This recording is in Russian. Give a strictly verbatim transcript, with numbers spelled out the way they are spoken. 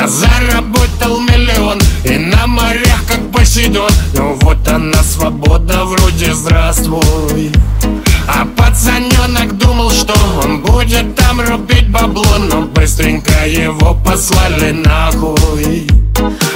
Я заработал миллион и на морях как Посейдон. Ну вот она свобода, вроде здравствуй. А пацаненок думал, что он будет там рубить бабло, но быстренько его послали нахуй.